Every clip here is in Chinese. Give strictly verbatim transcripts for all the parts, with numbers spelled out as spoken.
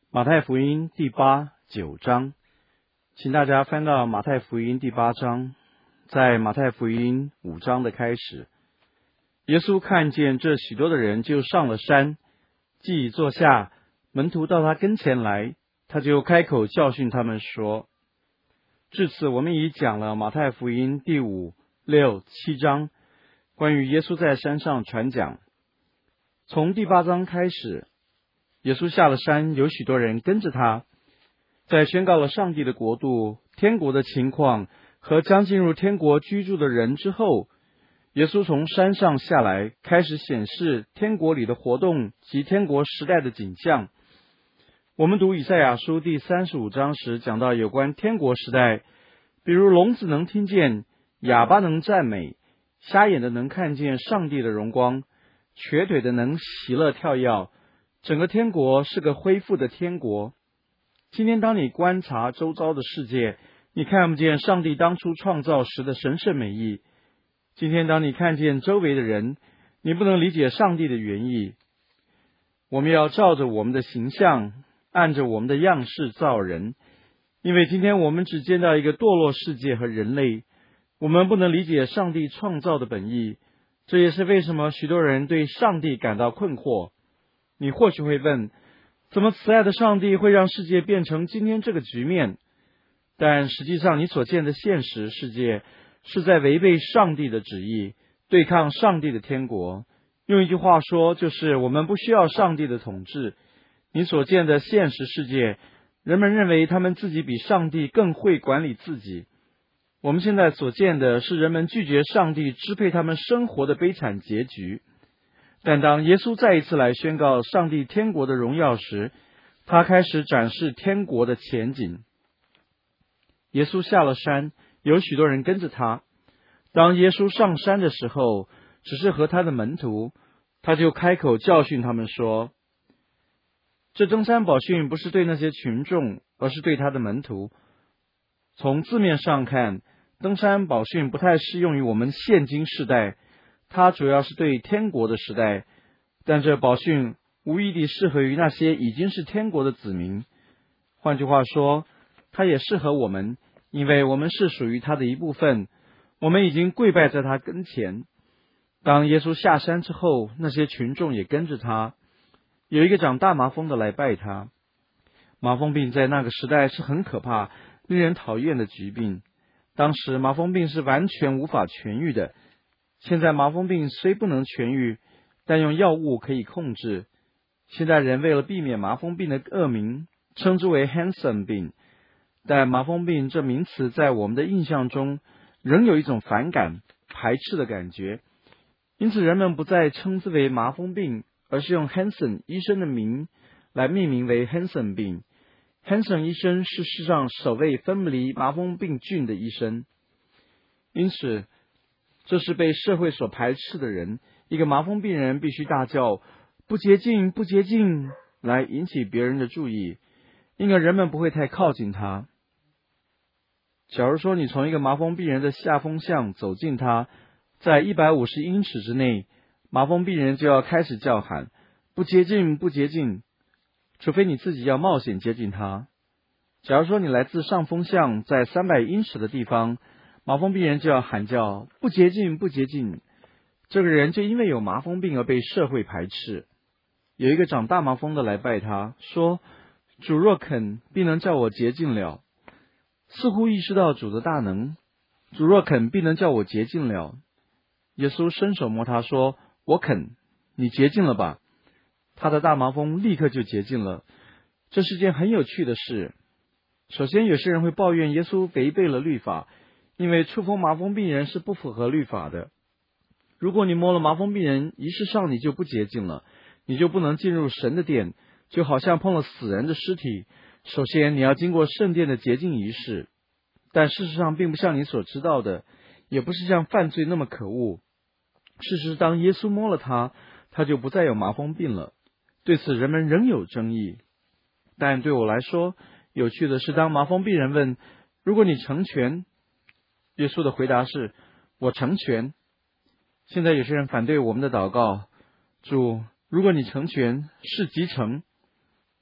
马太福音第八、九章，请大家翻到马太福音第八章。在马太福音五章的开始，耶稣看见这许多的人，就上了山，既坐下，门徒到他跟前来，他就开口教训他们说。至此，我们已讲了马太福音第五、六、七章关于耶稣在山上传讲。从第八章开始，耶稣下了山，有许多人跟着他，在宣告了上帝的国度、天国的情况和将进入天国居住的人之后，耶稣从山上下来，开始显示天国里的活动及天国时代的景象。我们读以赛亚书第三十五章时，讲到有关天国时代，比如聋子能听见，哑巴能赞美，瞎眼的能看见上帝的荣光，瘸腿的能喜乐跳跃。整个天国是个恢复的天国。今天当你观察周遭的世界，你看不见上帝当初创造时的神圣美意。今天当你看见周围的人，你不能理解上帝的原意。我们要照着我们的形象，按着我们的样式造人，因为今天我们只见到一个堕落世界和人类，我们不能理解上帝创造的本意。这也是为什么许多人对上帝感到困惑。你或许会问，怎么慈爱的上帝会让世界变成今天这个局面？但实际上，你所见的现实世界是在违背上帝的旨意，对抗上帝的天国。用一句话说，就是我们不需要上帝的统治。你所见的现实世界，人们认为他们自己比上帝更会管理自己。我们现在所见的是人们拒绝上帝支配他们生活的悲惨结局。但当耶稣再一次来宣告上帝天国的荣耀时，他开始展示天国的前景。耶稣下了山，有许多人跟着他。当耶稣上山的时候，只是和他的门徒，他就开口教训他们说，这登山宝训不是对那些群众，而是对他的门徒。从字面上看，登山宝训不太适用于我们现今世代，它主要是对天国的时代，但这宝训无疑地适合于那些已经是天国的子民。换句话说，它也适合我们，因为我们是属于他的一部分，我们已经跪拜在他跟前。当耶稣下山之后，那些群众也跟着他。有一个长大麻风的来拜他。麻风病在那个时代是很可怕、令人讨厌的疾病。当时麻风病是完全无法痊愈的。现在麻风病虽不能痊愈，但用药物可以控制。现代人为了避免麻风病的恶名，称之为 Hansen 病。但麻风病这名词在我们的印象中仍有一种反感、排斥的感觉，因此人们不再称之为麻风病，而是用 Hansen 医生的名来命名为 Hansen 病。Hansen 医生是世上首位分离麻风病菌的医生，因此这是被社会所排斥的人。一个麻风病人必须大叫不洁净不洁净来引起别人的注意，因而人们不会太靠近他。假如说你从一个麻风病人的下风巷走近他，在一百五十英尺之内，麻风病人就要开始叫喊不洁净不洁净，除非你自己要冒险接近他。假如说你来自上风巷，在三百英尺的地方，麻风病人就要喊叫不洁净不洁净，这个人就因为有麻风病而被社会排斥。有一个长大麻风的来拜他，说，主若肯，必能叫我洁净了。似乎意识到主的大能，主若肯，必能叫我洁净了。耶稣伸手摸他说，我肯，你洁净了吧。他的大麻风立刻就洁净了。这是件很有趣的事。首先，有些人会抱怨耶稣违背了律法，因为触碰麻风病人是不符合律法的。如果你摸了麻风病人，仪式上你就不洁净了，你就不能进入神的殿，就好像碰了死人的尸体。首先你要经过圣殿的洁净仪式，但事实上并不像你所知道的，也不是像犯罪那么可恶。事实当耶稣摸了他，他就不再有麻风病了。对此人们仍有争议。但对我来说，有趣的是，当麻风病人问，如果你成全，耶稣的回答是，我成全。现在有些人反对我们的祷告，主，如果你成全，是即成。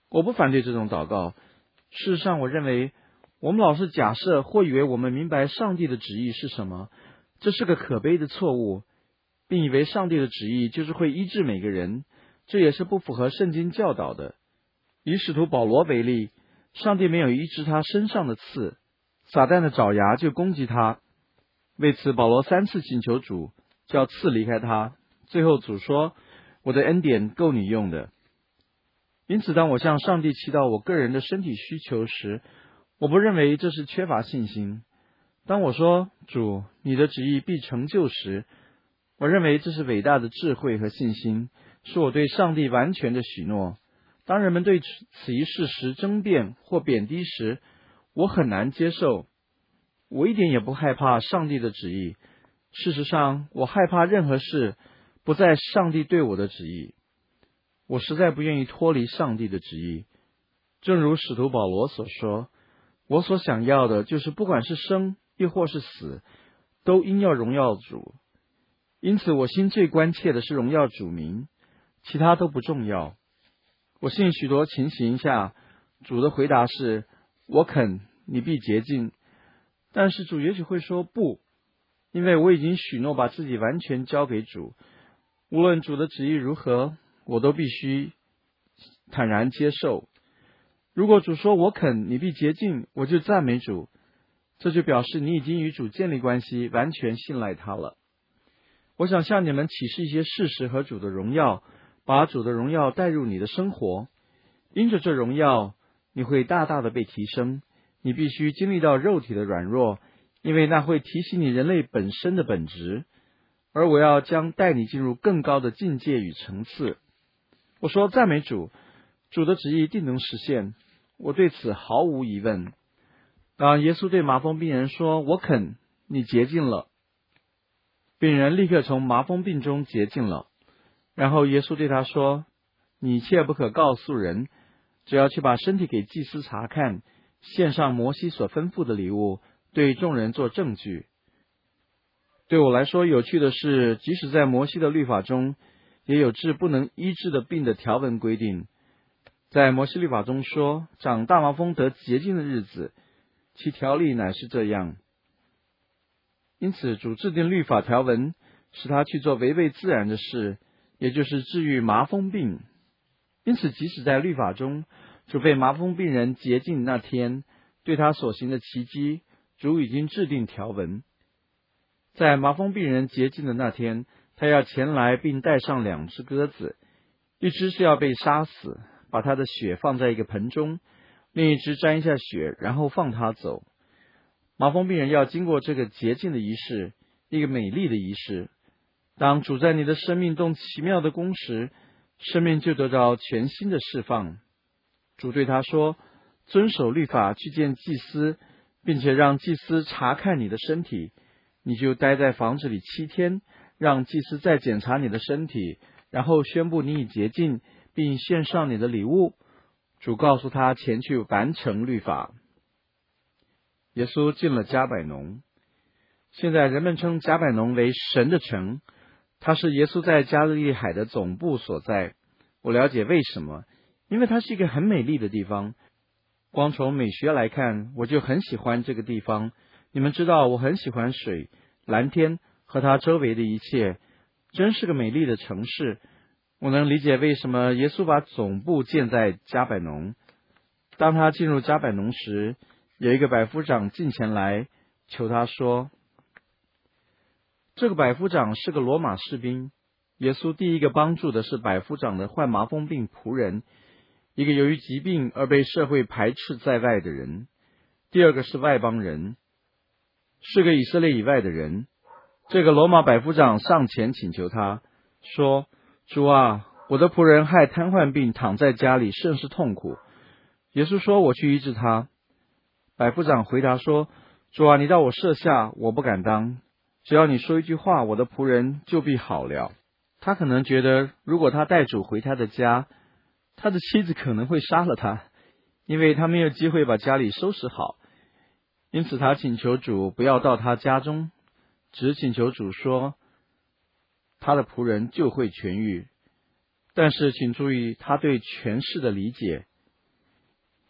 我不反对这种祷告。事实上，我认为我们老是假设或以为我们明白上帝的旨意是什么，这是个可悲的错误，并以为上帝的旨意就是会医治每个人，这也是不符合圣经教导的。以使徒保罗为例，上帝没有医治他身上的刺，撒旦的爪牙就攻击他。为此，保罗三次请求主叫刺离开他，最后主说：我的恩典够你用的。因此，当我向上帝祈祷我个人的身体需求时，我不认为这是缺乏信心。当我说主，你的旨意必成就时，我认为这是伟大的智慧和信心，是我对上帝完全的许诺。当人们对此一事实争辩或贬低时，我很难接受。我一点也不害怕上帝的旨意，事实上，我害怕任何事不在上帝对我的旨意。我实在不愿意脱离上帝的旨意。正如使徒保罗所说，我所想要的就是不管是生亦或是死，都应要荣耀主。因此我心最关切的是荣耀主名，其他都不重要。我信许多情形下，主的回答是我肯，你必洁净。但是主也许会说不，因为我已经许诺把自己完全交给主，无论主的旨意如何，我都必须坦然接受。如果主说我肯，你必洁净，我就赞美主，这就表示你已经与主建立关系，完全信赖他了。我想向你们启示一些事实和主的荣耀，把主的荣耀带入你的生活。因着这荣耀，你会大大的被提升。你必须经历到肉体的软弱，因为那会提醒你人类本身的本质。而我要将带你进入更高的境界与层次。我说赞美主，主的旨意定能实现，我对此毫无疑问。当耶稣对麻风病人说我肯，你洁净了，病人立刻从麻风病中洁净了。然后耶稣对他说，你切不可告诉人，只要去把身体给祭司查看，献上摩西所吩咐的礼物，对众人做证据。对我来说有趣的是，即使在摩西的律法中，也有治不能医治的病的条文规定。在摩西律法中说，长大麻风得洁净的日子，其条例乃是这样。因此主制定律法条文，使他去做违背自然的事，也就是治愈麻风病。因此即使在律法中，主被麻风病人洁净那天，对他所行的奇迹，主已经制定条文。在麻风病人洁净的那天，他要前来并带上两只鸽子，一只是要被杀死，把他的血放在一个盆中，另一只沾一下血，然后放他走。麻风病人要经过这个洁净的仪式，一个美丽的仪式。当主在你的生命动奇妙的工时，生命就得到全新的释放。主对他说，遵守律法，去见祭司，并且让祭司查看你的身体。你就待在房子里七天，让祭司再检查你的身体，然后宣布你已洁净，并献上你的礼物。主告诉他前去完成律法。耶稣进了加百农。现在人们称加百农为神的城，它是耶稣在加利利海的总部所在。我了解为什么，因为它是一个很美丽的地方。光从美学来看，我就很喜欢这个地方。你们知道我很喜欢水、蓝天和它周围的一切，真是个美丽的城市。我能理解为什么耶稣把总部建在加百农。当他进入加百农时，有一个百夫长进前来求他说，这个百夫长是个罗马士兵。耶稣第一个帮助的是百夫长的患麻风病仆人，一个由于疾病而被社会排斥在外的人。第二个是外邦人，是个以色列以外的人。这个罗马百夫长上前请求他说，主啊，我的仆人害瘫痪病躺在家里，甚是痛苦。耶稣说，我去医治他。百夫长回答说，主啊，你到我舍下，我不敢当，只要你说一句话，我的仆人就必好了。他可能觉得，如果他带主回他的家，他的妻子可能会杀了他，因为他没有机会把家里收拾好。因此他请求主不要到他家中，只请求主说，他的仆人就会痊愈。但是请注意他对权势的理解。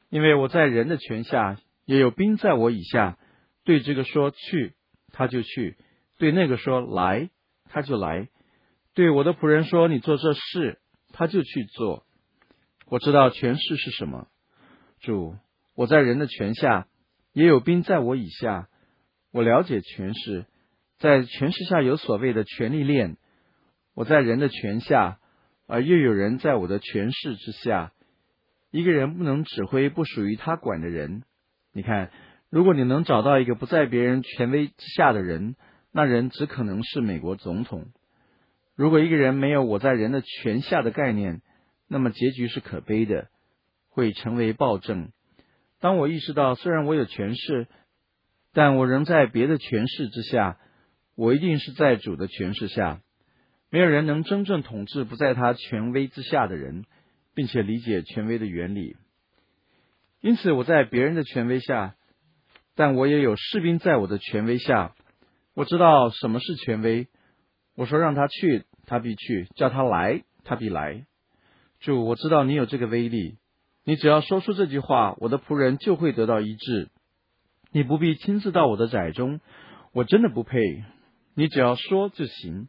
因为我在人的权下，也有兵在我以下。对这个说去，他就去；对那个说来，他就来；对我的仆人说你做这事，他就去做。我知道权势是什么。主，我在人的权下，也有兵在我以下。我了解权势，在权势下有所谓的权力链。我在人的权下，而又有人在我的权势之下。一个人不能指挥不属于他管的人。你看，如果你能找到一个不在别人权威之下的人，那人只可能是美国总统。如果一个人没有我在人的权下的概念，那么结局是可悲的，会成为暴政。当我意识到虽然我有权势，但我仍在别的权势之下，我一定是在主的权势下。没有人能真正统治不在他权威之下的人，并且理解权威的原理。因此我在别人的权威下，但我也有士兵在我的权威下。我知道什么是权威。我说让他去，他必去；叫他来，他必来。主，我知道你有这个威力。你只要说出这句话，我的仆人就会得到医治。你不必亲自到我的宅中，我真的不配。你只要说就行。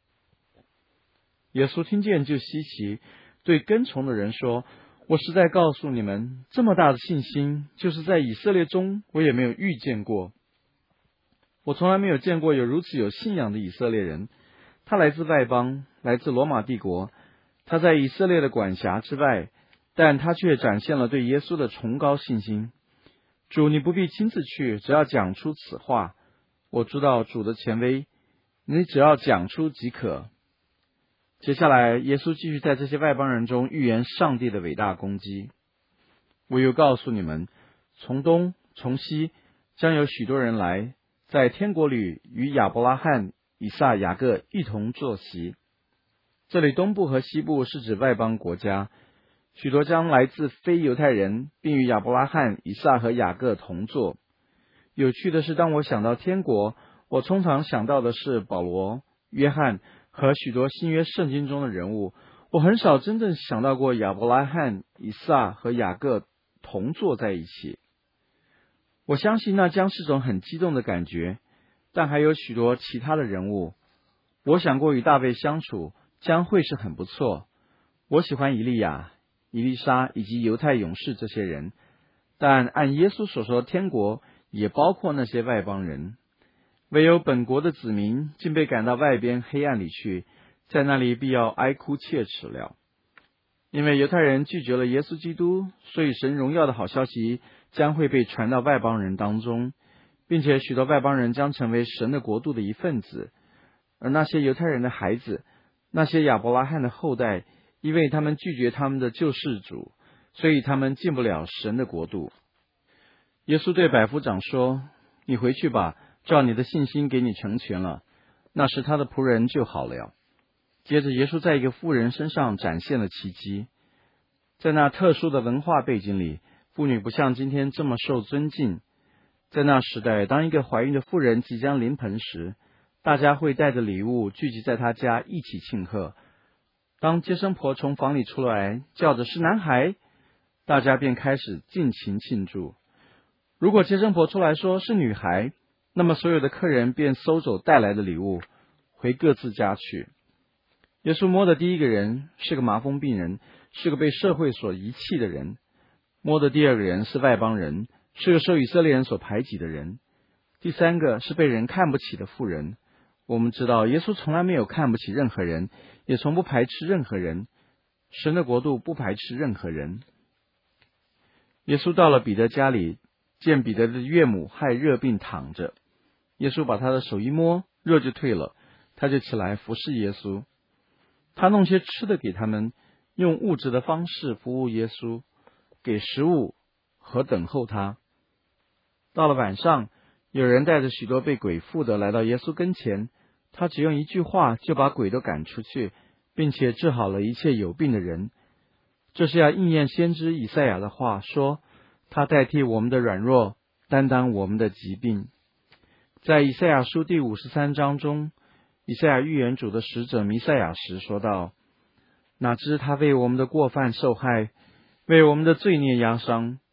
耶稣听见就稀奇，对跟从的人说，我实在告诉你们，这么大的信心，就是在以色列中我也没有遇见过。我从来没有见过有如此有信仰的以色列人。他来自外邦，来自罗马帝国，他在以色列的管辖之外，但他却展现了对耶稣的崇高信心。主，你不必亲自去，只要讲出此话。我知道主的权威，你只要讲出即可。接下来，耶稣继续在这些外邦人中预言上帝的伟大攻击。我又告诉你们，从东从西将有许多人来，在天国里与亚伯拉罕、以撒、雅各一同坐席。这里东部和西部是指外邦国家，许多将来自非犹太人，并与亚伯拉罕、以撒和雅各同坐。有趣的是，当我想到天国，我通常想到的是保罗、约翰和许多新约圣经中的人物，我很少真正想到过亚伯拉罕、以撒和雅各同坐在一起。我相信那将是种很激动的感觉，但还有许多其他的人物。我想过与大卫相处将会是很不错。我喜欢以利亚、以利沙以及犹太勇士这些人，但按耶稣所说，天国也包括那些外邦人。唯有本国的子民竟被赶到外边黑暗里去，在那里必要哀哭切齿了。因为犹太人拒绝了耶稣基督，所以神荣耀的好消息将会被传到外邦人当中，并且许多外邦人将成为神的国度的一份子。而那些犹太人的孩子，那些亚伯拉罕的后代，因为他们拒绝他们的救世主，所以他们进不了神的国度。耶稣对百夫长说，你回去吧，照你的信心给你成全了。那时他的仆人就好了。接着耶稣在一个妇人身上展现了奇迹。在那特殊的文化背景里，妇女不像今天这么受尊敬。在那时代，当一个怀孕的妇人即将临盆时，大家会带着礼物聚集在她家一起庆贺。当接生婆从房里出来叫着是男孩，大家便开始尽情庆祝。如果接生婆出来说是女孩，那么所有的客人便收走带来的礼物，回各自家去。耶稣摸的第一个人是个麻风病人，是个被社会所遗弃的人。摸的第二个人是外邦人，是个受以色列人所排挤的人。第三个是被人看不起的妇人。我们知道耶稣从来没有看不起任何人，也从不排斥任何人。神的国度不排斥任何人。耶稣到了彼得家里，见彼得的岳母害热病躺着。耶稣把他的手一摸，热就退了，他就起来服侍耶稣。他弄些吃的给他们，用物质的方式服务耶稣，给食物和等候他。到了晚上，有人带着许多被鬼附的来到耶稣跟前，他只用一句话就把鬼都赶出去，并且治好了一切有病的人。这是要应验先知以赛亚的话，说他代替我们的软弱，担当我们的疾病。在以赛亚书第五十三章中，以赛亚预言主的使者弥赛亚时说道，哪知他为我们的过犯受害，为我们的罪孽压伤。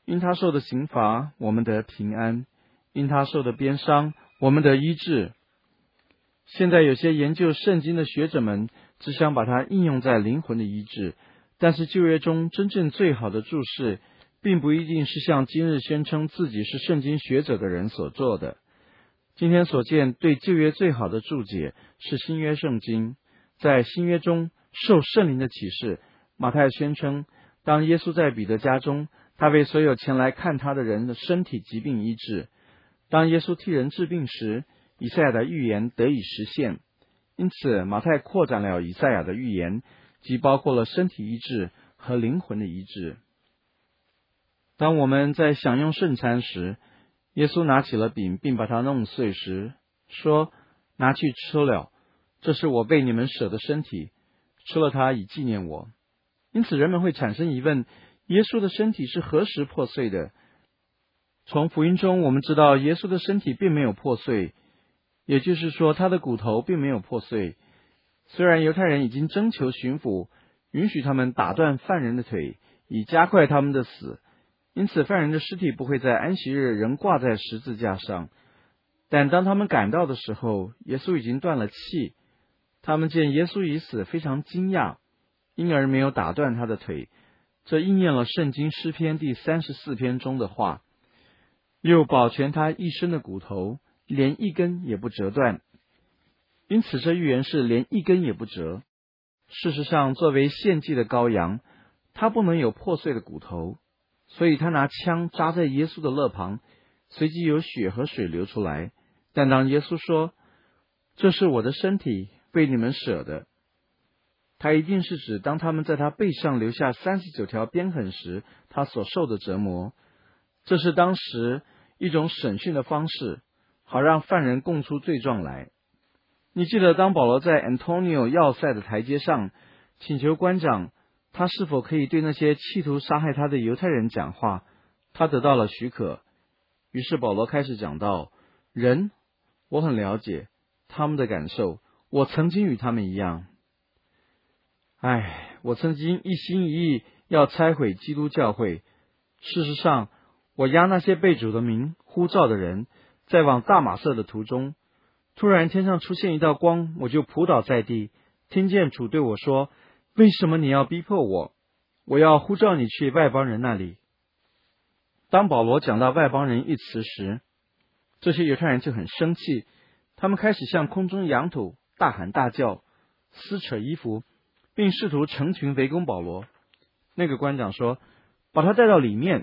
因他受的刑罚，我们得平安；因他受的鞭伤，我们得医治。现在有些研究圣经的学者们只想把它应用在灵魂的医治，但是旧约中真正最好的注释，并不一定是像今日宣称自己是圣经学者的人所做的。今天所见对旧约最好的注解是新约圣经。在新约中受圣灵的启示，马太宣称，当耶稣在彼得家中，他为所有前来看他的人的身体疾病医治。当耶稣替人治病时，以赛亚的预言得以实现。因此马太扩展了以赛亚的预言，即包括了身体医治和灵魂的医治。当我们在享用圣餐时，耶稣拿起了饼，并把它弄碎时，说：拿去吃了，这是我为你们舍的身体，吃了它以纪念我。因此人们会产生疑问，耶稣的身体是何时破碎的？从福音中我们知道，耶稣的身体并没有破碎，也就是说他的骨头并没有破碎。虽然犹太人已经征求巡抚，允许他们打断犯人的腿，以加快他们的死，因此犯人的尸体不会在安息日仍挂在十字架上。但当他们赶到的时候，耶稣已经断了气。他们见耶稣已死，非常惊讶，因而没有打断他的腿。这应验了圣经诗篇第三十四篇中的话，又保全他一身的骨头，连一根也不折断。因此这预言是连一根也不折。事实上，作为献祭的羔羊，他不能有破碎的骨头，所以他拿枪扎在耶稣的肋旁，随即有血和水流出来。但当耶稣说：这是我的身体，为你们舍的，他一定是指当他们在他背上留下三十九条鞭痕时，他所受的折磨。这是当时一种审讯的方式，好让犯人供出罪状来。你记得当保罗在 Antonio 要塞的台阶上请求官长他是否可以对那些企图杀害他的犹太人讲话，他得到了许可。于是保罗开始讲道：人，我很了解他们的感受，我曾经与他们一样。唉，我曾经一心一意要拆毁基督教会。事实上，我押那些被主的名呼召的人，在往大马色的途中，突然天上出现一道光，我就扑倒在地，听见主对我说：为什么你要逼迫我？我要呼召你去外邦人那里。当保罗讲到外邦人一词时，这些犹太人就很生气，他们开始向空中扬土，大喊大叫，撕扯衣服，并试图成群围攻保罗。那个官长说：把他带到里面。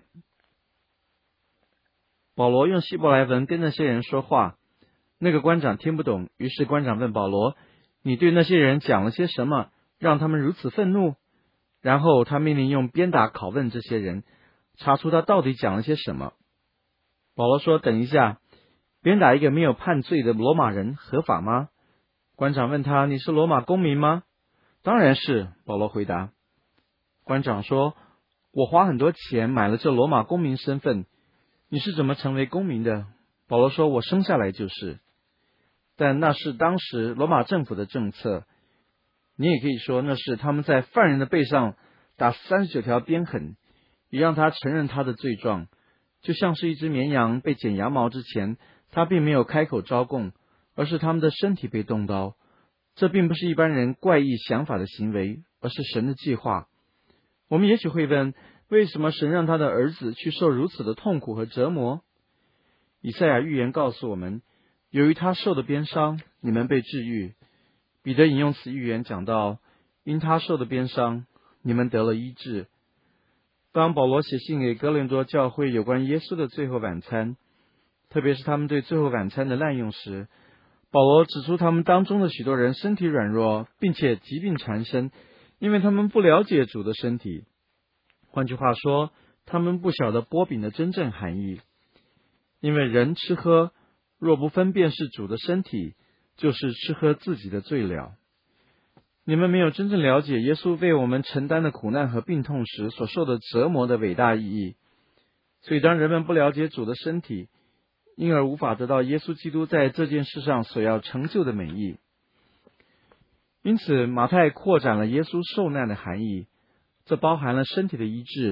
保罗用希伯来文跟那些人说话，那个官长听不懂，于是官长问保罗：你对那些人讲了些什么，让他们如此愤怒？然后他命令用鞭打拷问这些人，查出他到底讲了些什么。保罗说：等一下，鞭打一个没有判罪的罗马人合法吗？官长问他：你是罗马公民吗？当然是，保罗回答。官长说：我花很多钱买了这罗马公民身份，你是怎么成为公民的？保罗说：我生下来就是。但那是当时罗马政府的政策，你也可以说那是他们在犯人的背上打三十九条鞭痕，以让他承认他的罪状，就像是一只绵羊被剪羊毛之前，他并没有开口招供，而是他们的身体被动刀。这并不是一般人怪异想法的行为，而是神的计划。我们也许会问，为什么神让他的儿子去受如此的痛苦和折磨？以赛亚预言告诉我们，由于他受的鞭伤，你们被治愈。彼得引用此预言讲到，因他受的鞭伤，你们得了医治。当保罗写信给哥林多教会有关耶稣的最后晚餐，特别是他们对最后晚餐的滥用时，保罗指出他们当中的许多人身体软弱，并且疾病缠身，因为他们不了解主的身体。换句话说，他们不晓得擘饼的真正含义。因为人吃喝若不分辨是主的身体，就是吃喝自己的罪了。你们没有真正了解耶稣为我们承担的苦难和病痛时所受的折磨的伟大意义。所以当人们不了解主的身体，因而无法得到耶稣基督在这件事上所要成就的美意。因此马太扩展了耶稣受难的含义，这包含了身体的医治、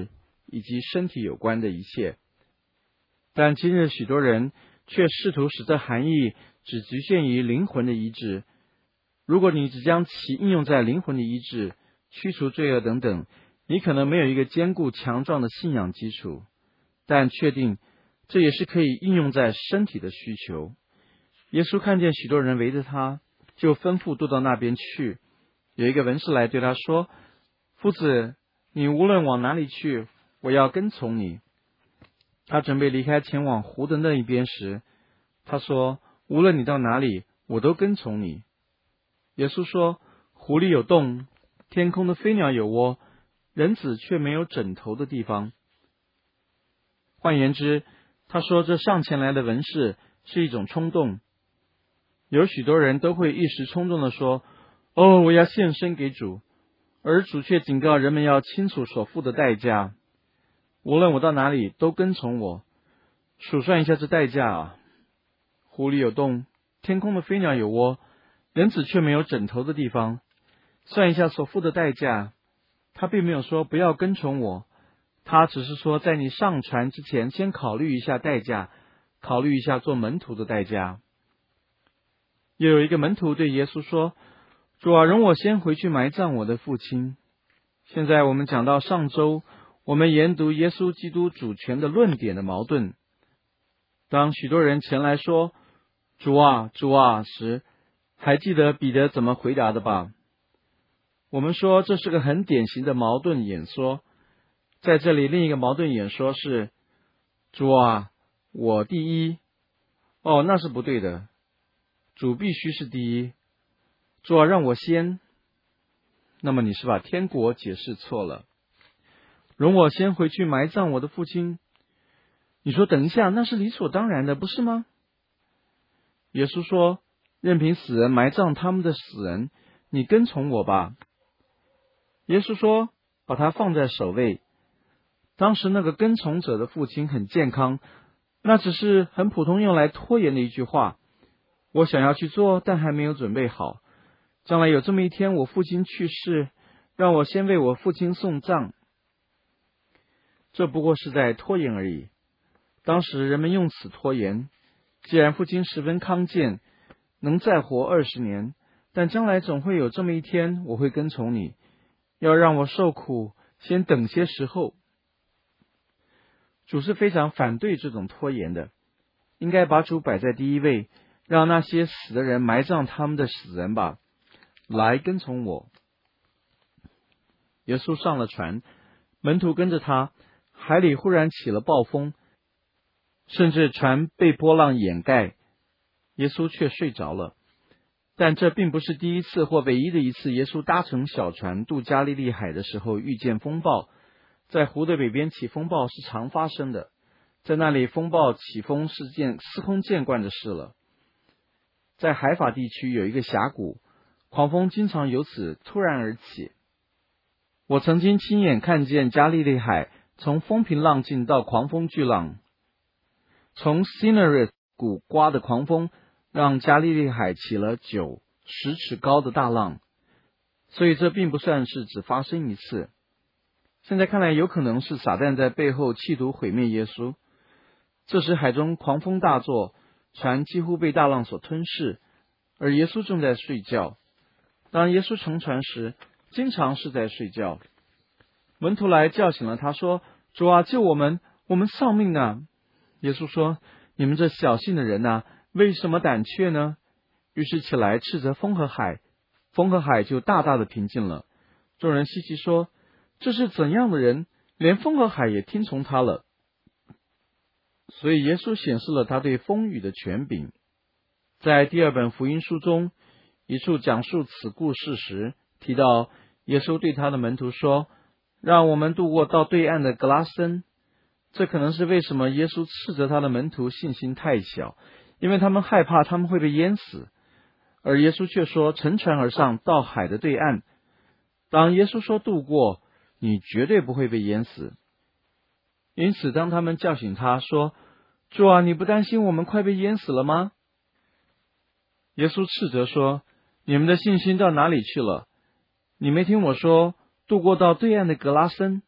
以及身体有关的一切。但今日许多人却试图使这含义只局限于灵魂的医治。如果你只将其应用在灵魂的医治、驱除罪恶等等，你可能没有一个坚固强壮的信仰基础。但确定这也是可以应用在身体的需求。耶稣看见许多人围着他，就吩咐渡到那边去。有一个文士来对他说：夫子，你无论往哪里去，我要跟从你。他准备离开前往湖的那一边时，他说：无论你到哪里，我都跟从你。耶稣说：湖里有洞，天空的飞鸟有窝，人子却没有枕头的地方。换言之，他说这上前来的文士是一种冲动。有许多人都会一时冲动地说：哦，我要献身给主，而主却警告人们要清楚所付的代价。无论我到哪里，都跟从我。数算一下这代价啊！湖里有洞，天空的飞鸟有窝，人子却没有枕头的地方。算一下所付的代价，他并没有说不要跟从我，他只是说在你上船之前，先考虑一下代价，考虑一下做门徒的代价。又有一个门徒对耶稣说：主啊，容我先回去埋葬我的父亲。现在我们讲到上周我们研读耶稣基督主权的论点的矛盾。当许多人前来说主啊主啊时，还记得彼得怎么回答的吧？我们说这是个很典型的矛盾演说。在这里另一个矛盾演说是主啊我第一。哦，那是不对的，主必须是第一。主啊让我先。那么你是把天国解释错了。容我先回去埋葬我的父亲。你说等一下，那是理所当然的，不是吗？耶稣说：任凭死人埋葬他们的死人，你跟从我吧。耶稣说：把他放在首位。当时那个跟从者的父亲很健康，那只是很普通用来拖延的一句话。我想要去做，但还没有准备好。将来有这么一天，我父亲去世，让我先为我父亲送葬。这不过是在拖延而已。当时人们用此拖延，既然父亲十分康健，能再活二十年，但将来总会有这么一天，我会跟从你，要让我受苦，先等些时候。主是非常反对这种拖延的，应该把主摆在第一位，让那些死的人埋葬他们的死人吧，来跟从我。耶稣上了船，门徒跟着他，海里忽然起了暴风，甚至船被波浪掩盖，耶稣却睡着了。但这并不是第一次或唯一的一次耶稣搭乘小船渡加利利海的时候遇见风暴。在湖的北边起风暴是常发生的，在那里风暴起风是件司空见惯的事了。在海法地区有一个峡谷，狂风经常由此突然而起。我曾经亲眼看见加利利海从风平浪静到狂风巨浪。从 Cineret 谷刮的狂风让加利利海起了九十尺高的大浪，所以这并不算是只发生一次。现在看来，有可能是撒旦在背后企图毁灭耶稣。这时海中狂风大作，船几乎被大浪所吞噬，而耶稣正在睡觉。当耶稣乘船时，经常是在睡觉。门徒来叫醒了他，说：主啊，救我们，我们丧命啊！耶稣说：你们这小信的人啊，为什么胆怯呢？于是起来斥责风和海，风和海就大大的平静了。众人稀奇说：这是怎样的人，连风和海也听从他了。所以耶稣显示了他对风雨的权柄。在第二本福音书中，一处讲述此故事时提到，耶稣对他的门徒说：让我们渡过到对岸的格拉森。这可能是为什么耶稣斥责他的门徒信心太小，因为他们害怕他们会被淹死，而耶稣却说乘船而上到海的对岸。当耶稣说渡过，你绝对不会被淹死。因此当他们叫醒他说：主啊，你不担心我们快被淹死了吗？耶稣斥责说：你们的信心到哪里去了？你没听我说渡过到对岸的格拉森？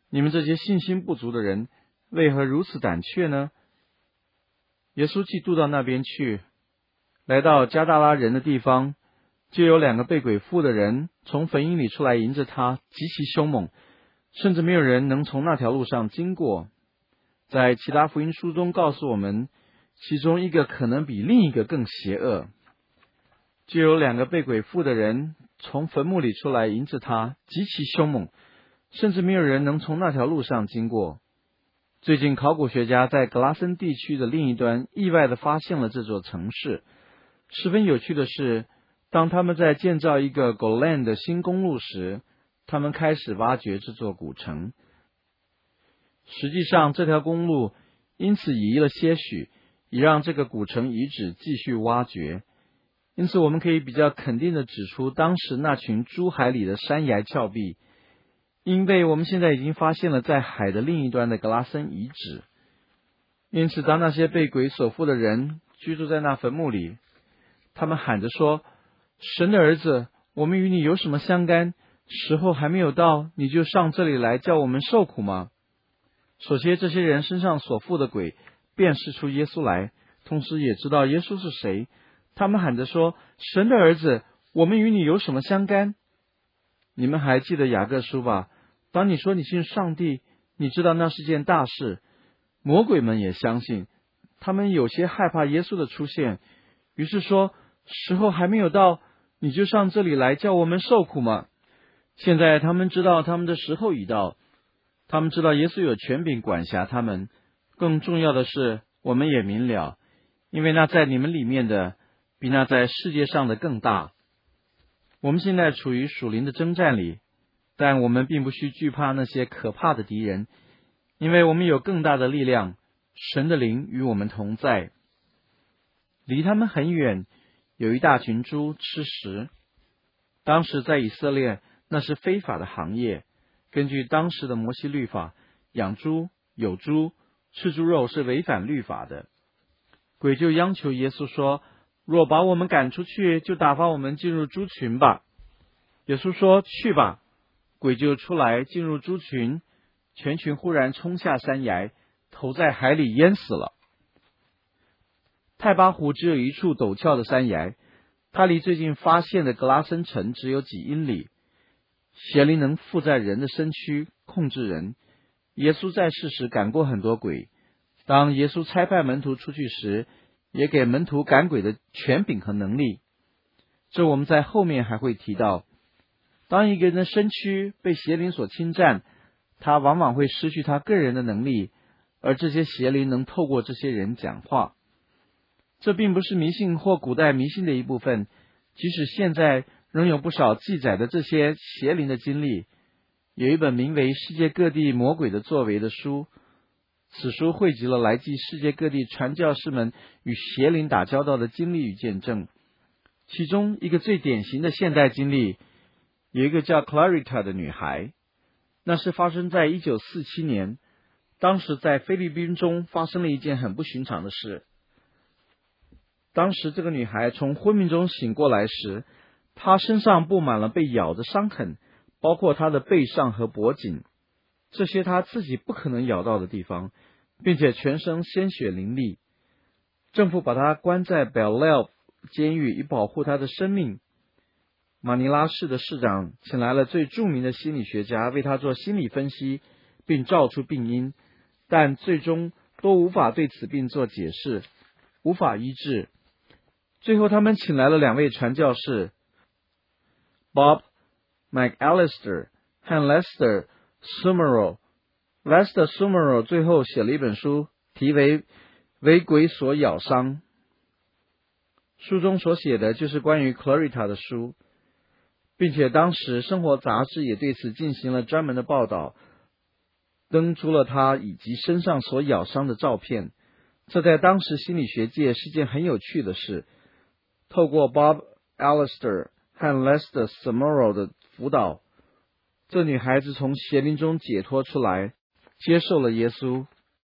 你们这些信心不足的人，为何如此胆怯呢？耶稣既渡到那边去，来到加大拉人的地方，就有两个被鬼附的人从坟茔里出来迎着他，极其凶猛，甚至没有人能从那条路上经过。在其他福音书中告诉我们，其中一个可能比另一个更邪恶。就有两个被鬼附的人从坟墓里出来迎着他，极其凶猛，甚至没有人能从那条路上经过。最近考古学家在格拉森地区的另一端意外地发现了这座城市。十分有趣的是，当他们在建造一个 Golan 的新公路时，他们开始挖掘这座古城。实际上，这条公路因此移了些许，以让这个古城遗址继续挖掘。因此，我们可以比较肯定地指出当时那群诸海里的山崖峭壁，因为我们现在已经发现了在海的另一端的格拉森遗址。因此，当那些被鬼所附的人居住在那坟墓里，他们喊着说：神的儿子，我们与你有什么相干？时候还没有到，你就上这里来叫我们受苦吗？首先，这些人身上所附的鬼辨识出耶稣来，同时也知道耶稣是谁。他们喊着说：神的儿子，我们与你有什么相干？你们还记得雅各书吧？当你说你信上帝，你知道那是件大事。魔鬼们也相信，他们有些害怕耶稣的出现，于是说：时候还没有到，你就上这里来叫我们受苦吗？现在他们知道他们的时候已到，他们知道耶稣有权柄管辖他们。更重要的是，我们也明了，因为那在你们里面的比那在世界上的更大。我们现在处于属灵的征战里，但我们并不需惧怕那些可怕的敌人，因为我们有更大的力量，神的灵与我们同在。离他们很远，有一大群猪吃食。当时在以色列，那是非法的行业。根据当时的摩西律法，养猪、有猪、吃猪肉是违反律法的。鬼就央求耶稣说：若把我们赶出去，就打发我们进入猪群吧。耶稣说：去吧。鬼就出来进入猪群，全群忽然冲下山崖，投在海里淹死了。太巴湖只有一处陡峭的山崖，它离最近发现的格拉森城只有几英里。邪灵能附在人的身躯，控制人。耶稣在世时赶过很多鬼，当耶稣差派门徒出去时，也给门徒赶鬼的权柄和能力。这我们在后面还会提到。当一个人的身躯被邪灵所侵占，他往往会失去他个人的能力，而这些邪灵能透过这些人讲话。这并不是迷信或古代迷信的一部分，即使现在仍有不少记载的这些邪灵的经历。有一本名为《世界各地魔鬼的作为》的书，此书汇集了来自世界各地传教士们与邪灵打交道的经历与见证。其中一个最典型的现代经历，有一个叫 Clarita 的女孩，那是发生在一九四七年。当时在菲律宾中发生了一件很不寻常的事。当时这个女孩从昏迷中醒过来时，她身上布满了被咬的伤痕，包括她的背上和脖颈，这些她自己不可能咬到的地方，并且全身鲜血淋漓。政府把她关在 Bel-Air 监狱以保护她的生命。马尼拉市的市长请来了最著名的心理学家为她做心理分析，并照出病因，但最终都无法对此病做解释，无法医治。最后他们请来了两位传教士 Bob McAllister 和 Lester Summerall。 Lester Summerall 最后写了一本书，题为《为鬼所咬伤》。书中所写的就是关于 Clarita 的书，并且当时生活杂志也对此进行了专门的报道，登出了他以及身上所咬伤的照片。这在当时心理学界是件很有趣的事。透过 Bob Allister 和 Lester Summerall 的辅导，这女孩子从邪灵中解脱出来，接受了耶稣。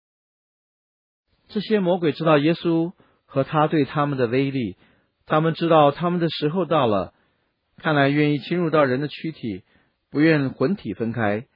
这些魔鬼知道耶稣和他对他们的威力，他们知道他们的时候到了，看来愿意侵入到人的躯体，不愿魂体分开。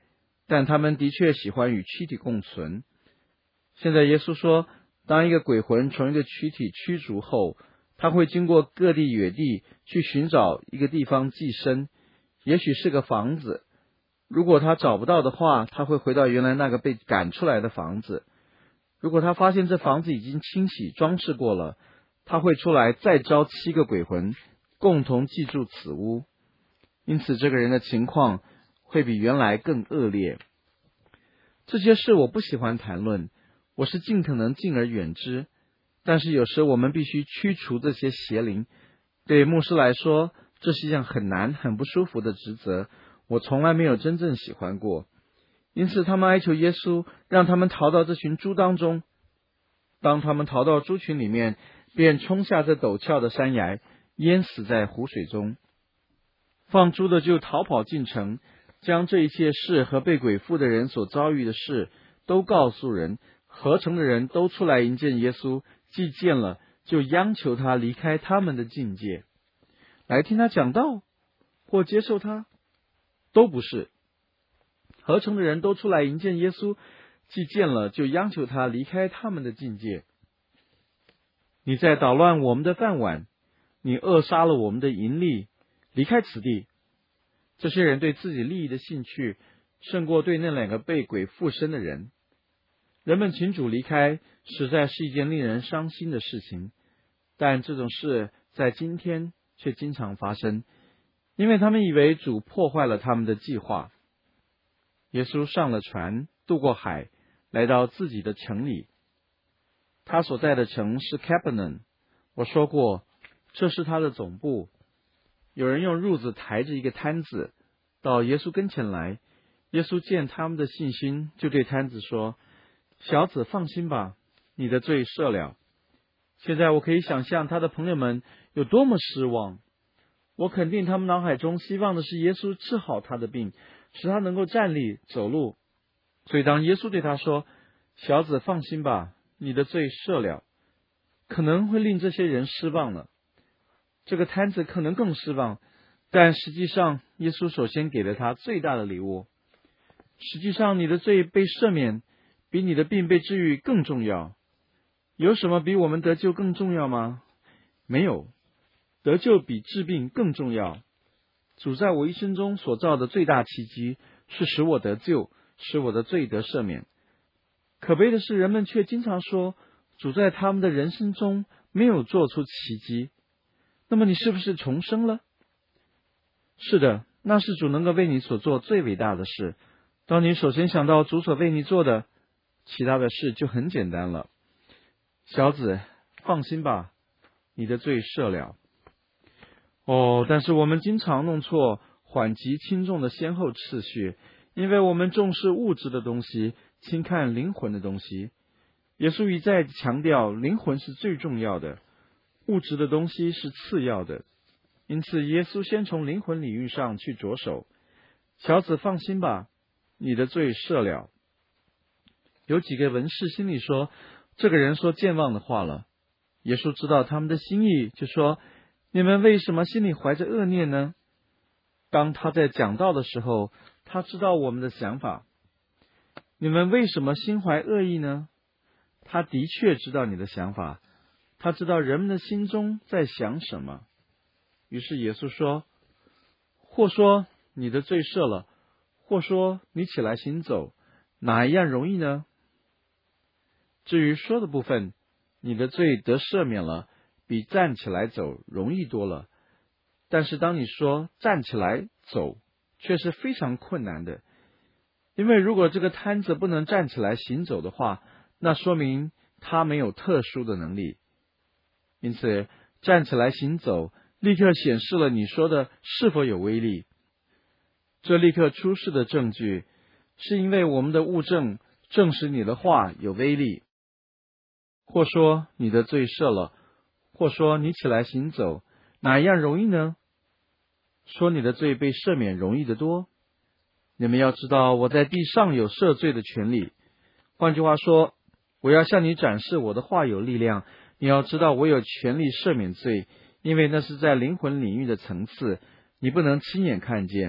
但他们的确喜欢与躯体共存。现在耶稣说，当一个鬼魂从一个躯体驱逐后，他会经过各地野地去寻找一个地方寄生，也许是个房子。如果他找不到的话，他会回到原来那个被赶出来的房子。如果他发现这房子已经清洗装饰过了，他会出来再招七个鬼魂，共同记住此屋。因此这个人的情况会比原来更恶劣。这些事我不喜欢谈论，我是尽可能敬而远之，但是有时我们必须驱除这些邪灵。对牧师来说，这是一件很难很不舒服的职责，我从来没有真正喜欢过。因此他们哀求耶稣，让他们逃到这群猪当中。当他们逃到猪群里面，便冲下这陡峭的山崖，淹死在湖水中。放猪的就逃跑进城，将这一切事和被鬼附的人所遭遇的事都告诉人。合城的人都出来迎见耶稣，既见了，就央求他离开他们的境界，来听他讲道，或接受他，都不是。合城的人都出来迎见耶稣，既见了，就央求他离开他们的境界。你在捣乱我们的饭碗，你扼杀了我们的盈利，离开此地。这些人对自己利益的兴趣胜过对那两个被鬼附身的人。人们请主离开，实在是一件令人伤心的事情，但这种事在今天却经常发生，因为他们以为主破坏了他们的计划。耶稣上了船，渡过海，来到自己的城里。他所在的城是 Capernaum， 我说过，这是他的总部。有人用褥子抬着一个摊子到耶稣跟前来，耶稣见他们的信心，就对摊子说，小子放心吧，你的罪赦了。现在我可以想象他的朋友们有多么失望。我肯定他们脑海中希望的是耶稣治好他的病，使他能够站立走路。所以当耶稣对他说，小子放心吧，你的罪赦了，可能会令这些人失望了。这个摊子可能更失望，但实际上耶稣首先给了他最大的礼物。实际上你的罪被赦免比你的病被治愈更重要。有什么比我们得救更重要吗？没有。得救比治病更重要。主在我一生中所造的最大奇迹是使我得救，使我的罪得赦免。可悲的是，人们却经常说主在他们的人生中没有做出奇迹。那么你是不是重生了？是的，那是主能够为你所做最伟大的事。当你首先想到主所为你做的，其他的事就很简单了。小子，放心吧，你的罪赦了。哦，但是我们经常弄错缓急轻重的先后次序，因为我们重视物质的东西，轻看灵魂的东西。耶稣一再强调，灵魂是最重要的，物质的东西是次要的。因此耶稣先从灵魂领域上去着手。小子放心吧，你的罪赦了。有几个文士心里说，这个人说健忘的话了。耶稣知道他们的心意，就说，你们为什么心里怀着恶念呢？当他在讲道的时候，他知道我们的想法。你们为什么心怀恶意呢？他的确知道你的想法，他知道人们的心中在想什么。于是耶稣说，或说你的罪赦了，或说你起来行走，哪一样容易呢？至于说的部分，你的罪得赦免了，比站起来走容易多了。但是当你说站起来走，却是非常困难的。因为如果这个摊子不能站起来行走的话，那说明他没有特殊的能力。因此站起来行走立刻显示了你说的是否有威力。这立刻出示的证据，是因为我们的物证证实你的话有威力。或说你的罪赦了，或说你起来行走，哪一样容易呢？说你的罪被赦免容易得多。你们要知道，我在地上有赦罪的权利。换句话说，我要向你展示我的话有力量。你要知道，我有权利赦免罪，因为那是在灵魂领域的层次，你不能亲眼看见，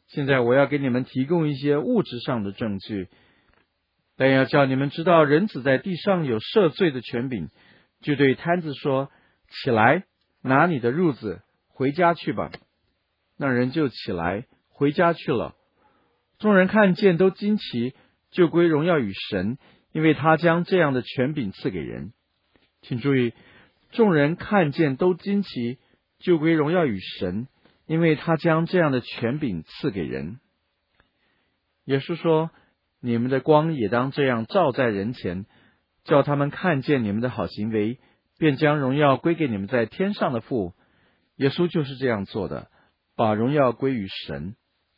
现在我要给你们提供一些物质上的证据，但要叫你们知道，人子在地上有赦罪的权柄。就对摊子说：起来，拿你的褥子回家去吧。那人就起来回家去了。众人看见都惊奇，就归荣耀与神，因为他将这样的权柄赐给人。请注意，众人看见都惊奇，就归荣耀与神，因为他将这样的权柄赐给人。耶稣说：你们的光也当这样照在人前，叫他们看见你们的好行为，便将荣耀归给你们在天上的父。耶稣就是这样做的，把荣耀归于神。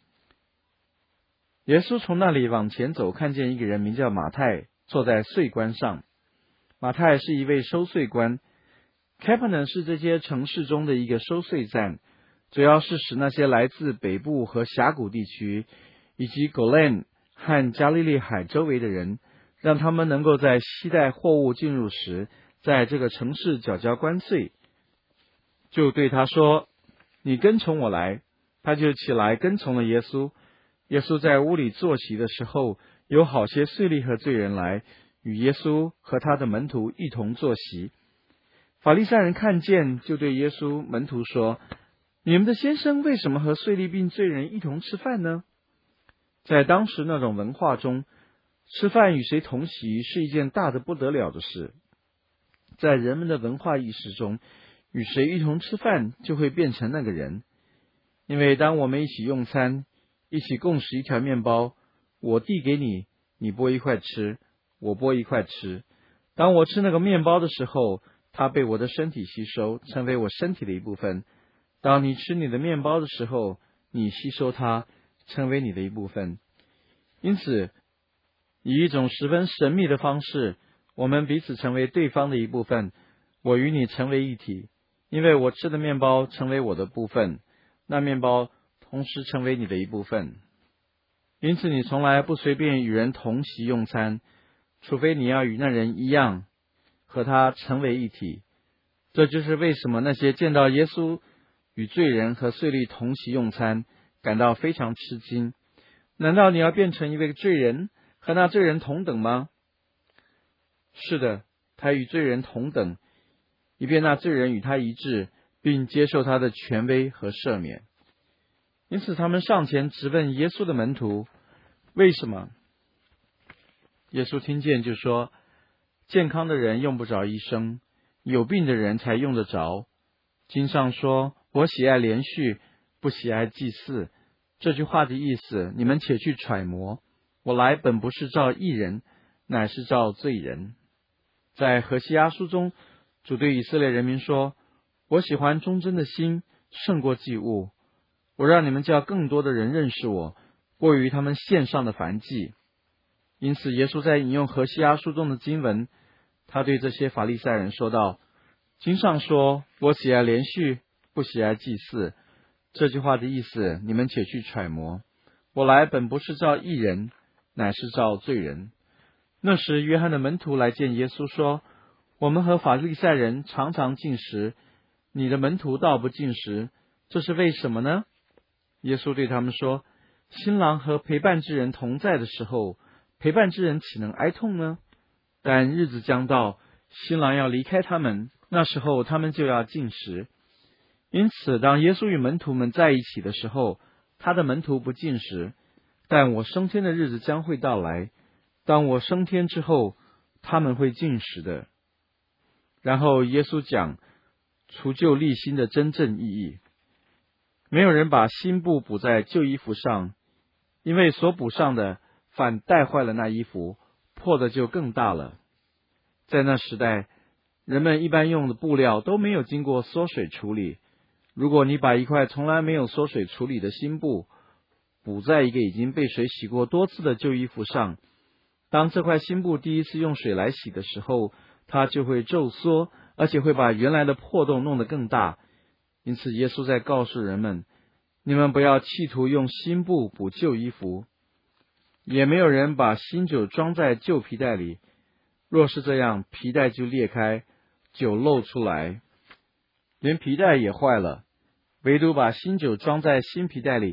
耶稣从那里往前走，看见一个人名叫马太，坐在税关上。马太是一位收税官。Capernaum 是这些城市中的一个收税站，主要是使那些来自北部和峡谷地区，以及 Golan 和加利利海周围的人，让他们能够在携带货物进入时，在这个城市缴交关税。就对他说：你跟从我来。他就起来跟从了耶稣。耶稣在屋里坐席的时候，有好些税吏和罪人来，与耶稣和他的门徒一同坐席。法利赛人看见，就对耶稣门徒说：你们的先生为什么和税吏并罪人一同吃饭呢？在当时那种文化中，吃饭与谁同席是一件大得不得了的事。在人们的文化意识中，与谁一同吃饭就会变成那个人。因为当我们一起用餐，一起共食一条面包，我递给你，你剥一块吃，我剥一块吃。当我吃那个面包的时候，它被我的身体吸收，成为我身体的一部分。当你吃你的面包的时候，你吸收它，成为你的一部分。因此，以一种十分神秘的方式，我们彼此成为对方的一部分。我与你成为一体，因为我吃的面包成为我的部分，那面包同时成为你的一部分。因此你从来不随便与人同席用餐，除非你要与那人一样，和他成为一体。这就是为什么那些见到耶稣与罪人和税吏同席用餐，感到非常吃惊。难道你要变成一位罪人，和那罪人同等吗？是的，他与罪人同等，以便那罪人与他一致，并接受他的权威和赦免。因此他们上前直问耶稣的门徒：为什么？耶稣听见就说：健康的人用不着医生，有病的人才用得着。经上说：我喜爱连续，不喜爱祭祀。这句话的意思，你们且去揣摩。我来本不是召义人，乃是召罪人。在何西阿书中，主对以色列人民说：我喜欢忠贞的心胜过祭物。我让你们叫更多的人认识我，过于他们献上的燔祭。因此耶稣在引用何西阿书中的经文，他对这些法利赛人说道：经上说，我喜爱连续，不喜爱祭祀。这句话的意思，你们且去揣摩。我来本不是召义人，乃是召罪人。那时约翰的门徒来见耶稣说：我们和法利赛人常常进食，你的门徒倒不进食，这是为什么呢？耶稣对他们说：新郎和陪伴之人同在的时候，陪伴之人岂能哀痛呢？但日子将到，新郎要离开他们，那时候他们就要进食。因此当耶稣与门徒们在一起的时候，他的门徒不进食。但我升天的日子将会到来，当我升天之后，他们会进食的。然后耶稣讲除旧立新的真正意义。没有人把新布补在旧衣服上，因为所补上的反带坏了那衣服，破的就更大了。在那时代，人们一般用的布料都没有经过缩水处理。如果你把一块从来没有缩水处理的新布补在一个已经被水洗过多次的旧衣服上，当这块新布第一次用水来洗的时候，它就会皱缩，而且会把原来的破洞弄得更大。因此耶稣在告诉人们，你们不要企图用新布补旧衣服，也没有人把新酒装在旧皮袋里，若是这样，皮带就裂开，酒漏出来，连皮带也坏了。唯独把新酒装在新皮带里，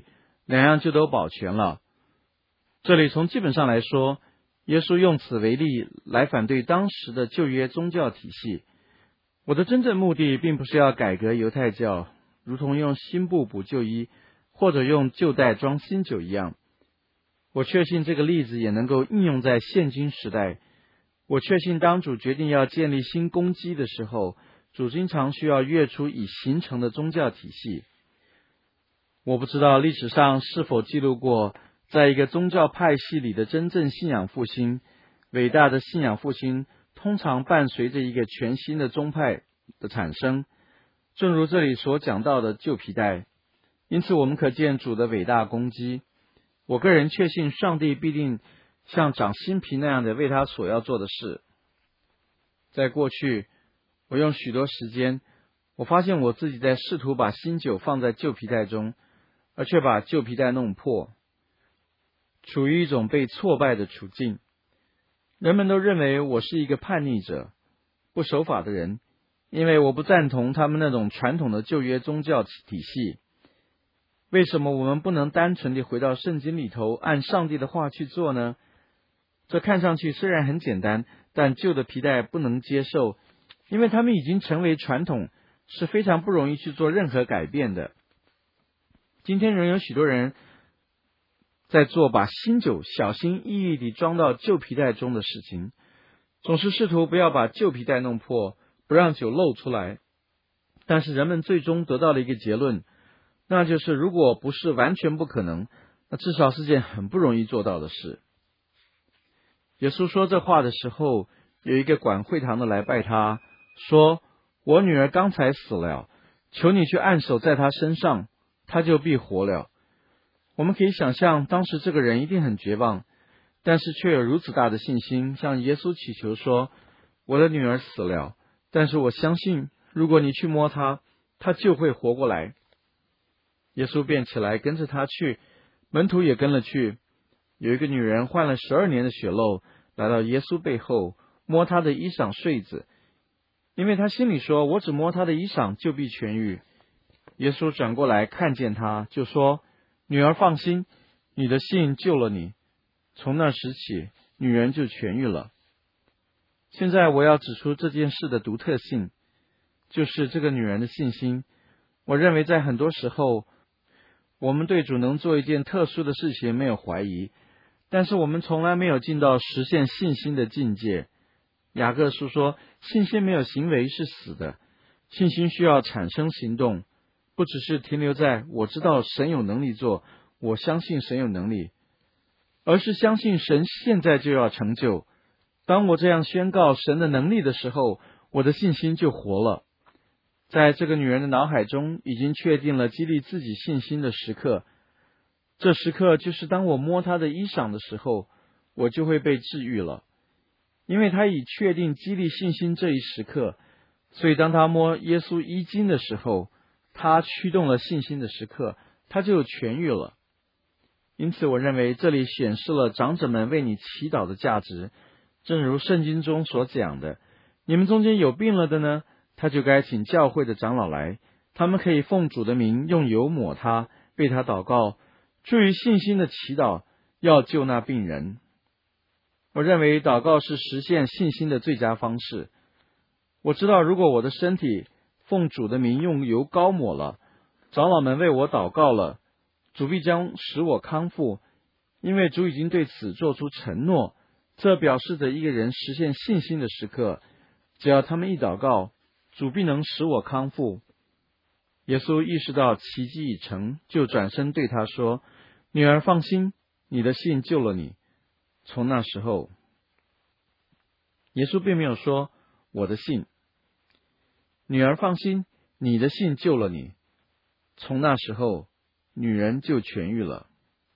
两样就都保全了。这里从基本上来说，耶稣用此为例来反对当时的旧约宗教体系。我的真正目的并不是要改革犹太教，如同用新布补旧衣，或者用旧袋装新酒一样。我确信这个例子也能够应用在现今时代。我确信当主决定要建立新公基的时候，主经常需要跃出已形成的宗教体系。我不知道历史上是否记录过在一个宗教派系里的真正信仰复兴。伟大的信仰复兴通常伴随着一个全新的宗派的产生，正如这里所讲到的旧皮带。因此我们可见主的伟大攻击。我个人确信上帝必定像长新皮那样的为他所要做的事。在过去，我用许多时间，我发现我自己在试图把新酒放在旧皮带中，而却把旧皮带弄破，处于一种被挫败的处境。人们都认为我是一个叛逆者，不守法的人，因为我不赞同他们那种传统的旧约宗教体系。为什么我们不能单纯地回到圣经里头，按上帝的话去做呢？这看上去虽然很简单，但旧的皮带不能接受，因为他们已经成为传统，是非常不容易去做任何改变的。今天仍有许多人在做把新酒小心翼翼地装到旧皮带中的事情，总是试图不要把旧皮带弄破，不让酒漏出来。但是人们最终得到了一个结论，那就是如果不是完全不可能，那至少是件很不容易做到的事。耶稣说这话的时候，有一个管会堂的来拜他，说：我女儿刚才死了，求你去按手在她身上，她就必活了。我们可以想象当时这个人一定很绝望，但是却有如此大的信心，向耶稣祈求说：我的女儿死了，但是我相信如果你去摸她，她就会活过来。耶稣便起来跟着他去，门徒也跟了去。有一个女人患了十二年的血漏，来到耶稣背后，摸他的衣裳穗子，因为他心里说：我只摸他的衣裳，就必痊愈。耶稣转过来看见他，就说：女儿放心，你的信救了你。从那时起，女人就痊愈了。现在我要指出这件事的独特性，就是这个女人的信心。我认为在很多时候，我们对主能做一件特殊的事情没有怀疑，但是我们从来没有进到实现信心的境界。雅各书说，信心没有行为是死的，信心需要产生行动，不只是停留在我知道神有能力做，我相信神有能力，而是相信神现在就要成就。当我这样宣告神的能力的时候，我的信心就活了。在这个女人的脑海中已经确定了激励自己信心的时刻，这时刻就是当我摸她的衣裳的时候，我就会被治愈了。因为她已确定激励信心这一时刻，所以当她摸耶稣衣襟的时候，她驱动了信心的时刻，她就痊愈了。因此我认为这里显示了长者们为你祈祷的价值，正如圣经中所讲的，你们中间有病了的呢，他就该请教会的长老来，他们可以奉主的名用油抹他，为他祷告。出于信心的祈祷要救那病人。我认为祷告是实现信心的最佳方式。我知道如果我的身体奉主的名用油膏抹了，长老们为我祷告了，主必将使我康复，因为主已经对此做出承诺。这表示着一个人实现信心的时刻，只要他们一祷告，主必能使我康复。耶稣意识到奇迹已成，就转身对他说：女儿放心，你的信救了你。从那时候，耶稣并没有说我的信，女儿放心，你的信救了你。从那时候，女人就痊愈了。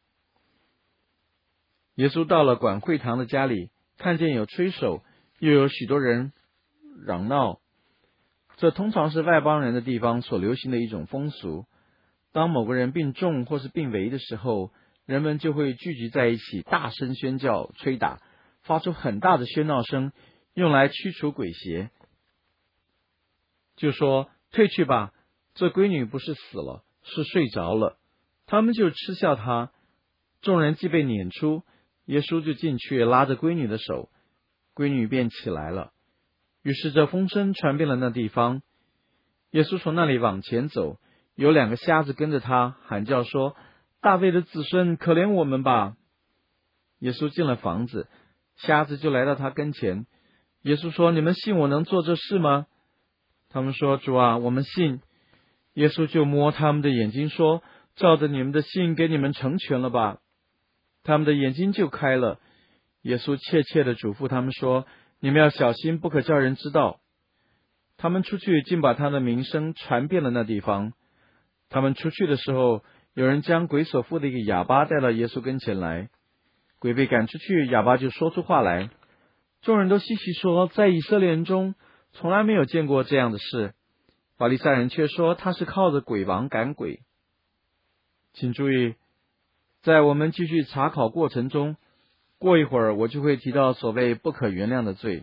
耶稣到了管会堂的家里，看见有吹手，又有许多人嚷闹。这通常是外邦人的地方所流行的一种风俗。当某个人病重或是病危的时候，人们就会聚集在一起，大声宣教、吹打，发出很大的喧闹声，用来驱除鬼邪。就说：退去吧，这闺女不是死了，是睡着了。 他们就嗤笑他。众人既被撵出，耶稣就进去拉着闺女的手，闺女便起来了。于是这风声传遍了那地方。耶稣从那里往前走，有两个瞎子跟着他，喊叫说：大卫的子孙，可怜我们吧！耶稣进了房子，瞎子就来到他跟前。耶稣说：你们信我能做这事吗？他们说：主啊，我们信。耶稣就摸他们的眼睛说：照着你们的信给你们成全了吧。他们的眼睛就开了。耶稣切切地嘱咐他们说：你们要小心，不可叫人知道。他们出去，竟把他的名声传遍了那地方。他们出去的时候，有人将鬼所附的一个哑巴带到耶稣跟前来。鬼被赶出去，哑巴就说出话来。众人都稀奇说，在以色列人中从来没有见过这样的事。法利赛人却说他是靠着鬼王赶鬼。请注意，在我们继续查考过程中，过一会儿我就会提到所谓不可原谅的罪。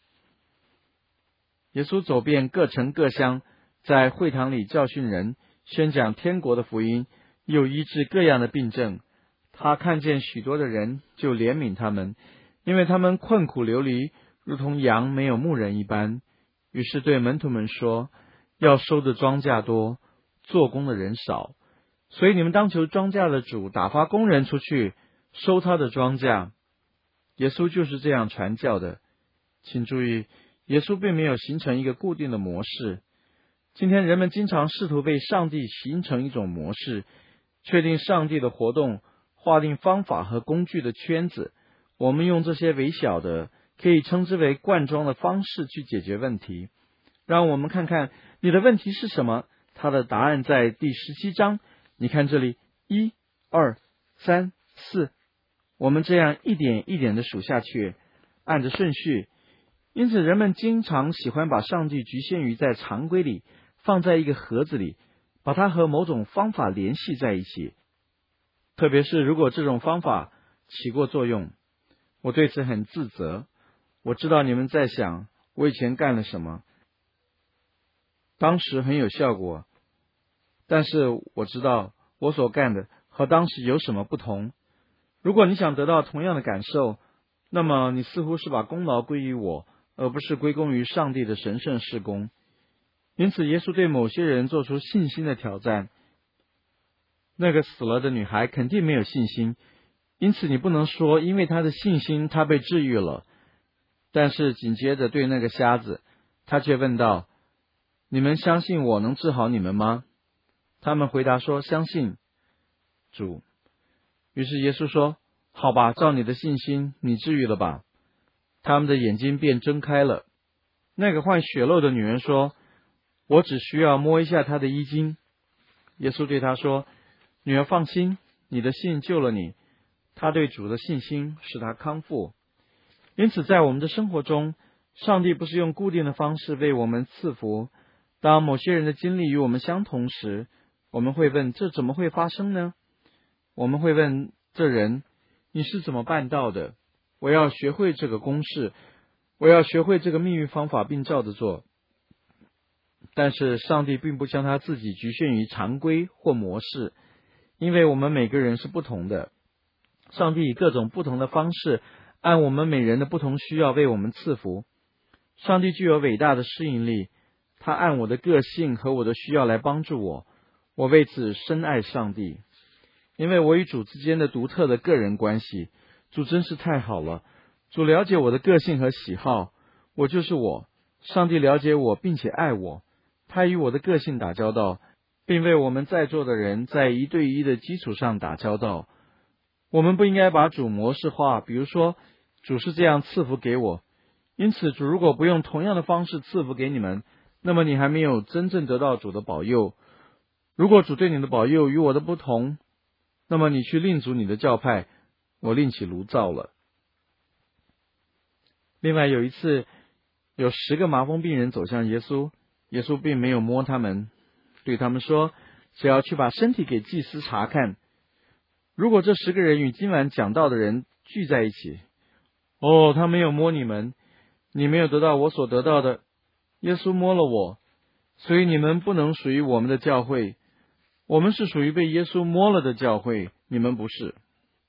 耶稣走遍各城各乡，在会堂里教训人，宣讲天国的福音，又医治各样的病症。他看见许多的人，就怜悯他们，因为他们困苦流离，如同羊没有牧人一般。于是对门徒们说：要收的庄稼多，做工的人少，所以你们当求庄稼的主打发工人出去收他的庄稼。耶稣就是这样传教的。请注意，耶稣并没有形成一个固定的模式。今天人们经常试图为上帝形成一种模式，确定上帝的活动，划定方法和工具的圈子。我们用这些微小的，可以称之为灌装的方式去解决问题。让我们看看你的问题是什么。他的答案在第十七章。你看这里，一、二、三、四，我们这样一点一点的数下去，按着顺序。因此人们经常喜欢把上帝局限于在常规里，放在一个盒子里，把它和某种方法联系在一起。特别是如果这种方法起过作用，我对此很自责。我知道你们在想，我以前干了什么，当时很有效果，但是我知道我所干的和当时有什么不同。如果你想得到同样的感受，那么你似乎是把功劳归于我，而不是归功于上帝的神圣事工。因此耶稣对某些人做出信心的挑战。那个死了的女孩肯定没有信心，因此你不能说因为她的信心她被治愈了。但是紧接着对那个瞎子，他却问道：你们相信我能治好你们吗？他们回答说：相信主。于是耶稣说：好吧，照你的信心，你治愈了吧。他们的眼睛便睁开了。那个患血漏的女人说：我只需要摸一下她的衣襟。耶稣对她说：女儿放心，你的信救了你。她对主的信心使她康复。因此在我们的生活中，上帝不是用固定的方式为我们赐福。当某些人的经历与我们相同时，我们会问：这怎么会发生呢？我们会问这人：你是怎么办到的？我要学会这个公式，我要学会这个秘密方法，并照着做。但是上帝并不将他自己局限于常规或模式，因为我们每个人是不同的。上帝以各种不同的方式，按我们每人的不同需要为我们赐福。上帝具有伟大的适应力，他按我的个性和我的需要来帮助我。我为此深爱上帝，因为我与主之间的独特的个人关系。主真是太好了，主了解我的个性和喜好，我就是我。上帝了解我并且爱我，他与我的个性打交道，并为我们在座的人在一对一的基础上打交道。我们不应该把主模式化，比如说主是这样赐福给我，因此主如果不用同样的方式赐福给你们，那么你还没有真正得到主的保佑。如果主对你的保佑与我的不同，那么你去另组你的教派，我另起炉灶了。另外有一次，有十个麻风病人走向耶稣，耶稣并没有摸他们，对他们说：只要去把身体给祭司查看。如果这十个人与今晚讲道的人聚在一起，哦，他没有摸你们，你没有得到我所得到的，耶稣摸了我，所以你们不能属于我们的教会。 我们是属于被耶稣摸了的教会，你们不是。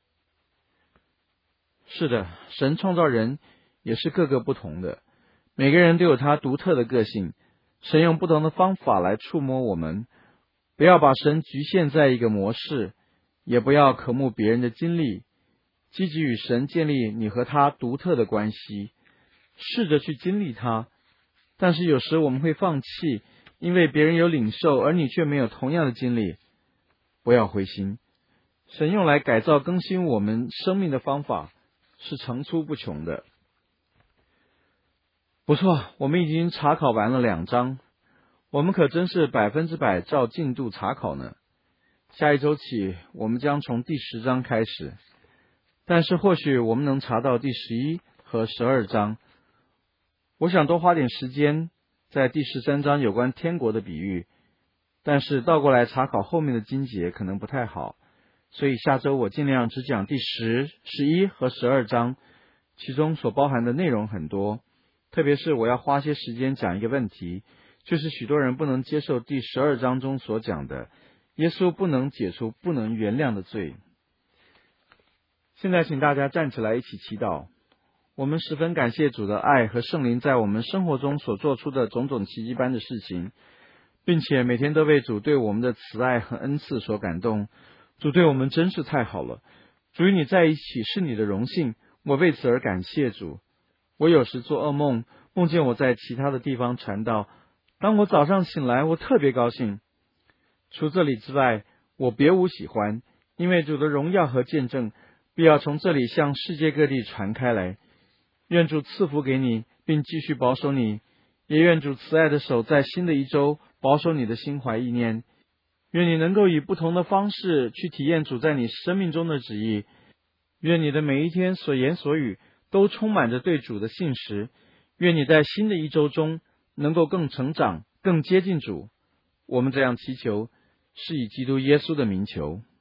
是的，神创造人也是各个不同的，每个人都有他独特的个性，神用不同的方法来触摸我们。不要把神局限在一个模式，也不要渴慕别人的经历，积极与神建立你和他独特的关系，试着去经历他。但是有时我们会放弃，因为别人有领受，而你却没有同样的经历。不要灰心，神用来改造更新我们生命的方法是层出不穷的。不错，我们已经查考完了两章，我们可真是百分之百照进度查考呢。下一周起，我们将从第十章开始，但是或许我们能查到第十一和十二章。我想多花点时间在第十三章有关天国的比喻，但是倒过来查考后面的经节可能不太好，所以下周我尽量只讲第十、十一和十二章，其中所包含的内容很多，特别是我要花些时间讲一个问题，就是许多人不能接受第十二章中所讲的耶稣不能解除不能原谅的罪。现在请大家站起来一起祈祷。我们十分感谢主的爱和圣灵在我们生活中所做出的种种奇迹般的事情，并且每天都为主对我们的慈爱和恩赐所感动。主对我们真是太好了，主与你在一起是你的荣幸，我为此而感谢主。我有时做噩梦，梦见我在其他的地方传道，当我早上醒来，我特别高兴。除这里之外，我别无喜欢，因为主的荣耀和见证必要从这里向世界各地传开来。愿主赐福给你，并继续保守你，也愿主慈爱的手在新的一周保守你的心怀意念。愿你能够以不同的方式去体验主在你生命中的旨意。愿你的每一天所言所语都充满着对主的信实。愿你在新的一周中能够更成长，更接近主。我们这样祈求，是以基督耶稣的名求。